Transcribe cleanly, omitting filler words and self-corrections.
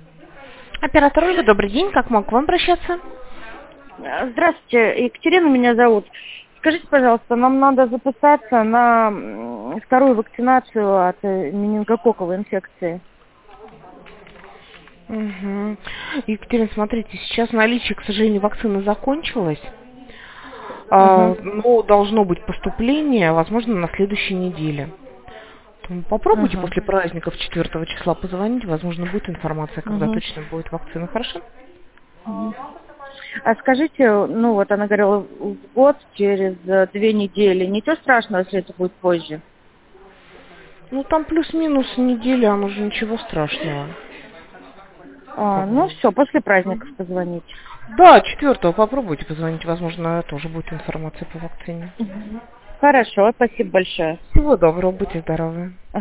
Оператор Ольга, добрый день. Как могу к вам обращаться? Здравствуйте, Екатерина меня зовут. Скажите, пожалуйста, нам надо записаться на вторую вакцинацию от менингококковой инфекции. Угу. Екатерина, смотрите, сейчас наличие, к сожалению, вакцины закончилось. Угу. Но должно быть поступление, возможно, на следующей неделе. Поэтому попробуйте Угу. после праздников 4 числа позвонить, возможно, будет информация, когда Угу. точно будет вакцина. Хорошо? Угу. А скажите, она говорила, в год через 2 недели. Ничего страшного, если это будет позже? Ну, там плюс-минус неделя, оно же ничего страшного. Как бы. Все, после праздников позвонить. Да, 4 попробуйте позвонить, возможно, тоже будет информация по вакцине. Хорошо, спасибо большое. Всего доброго, будьте здоровы.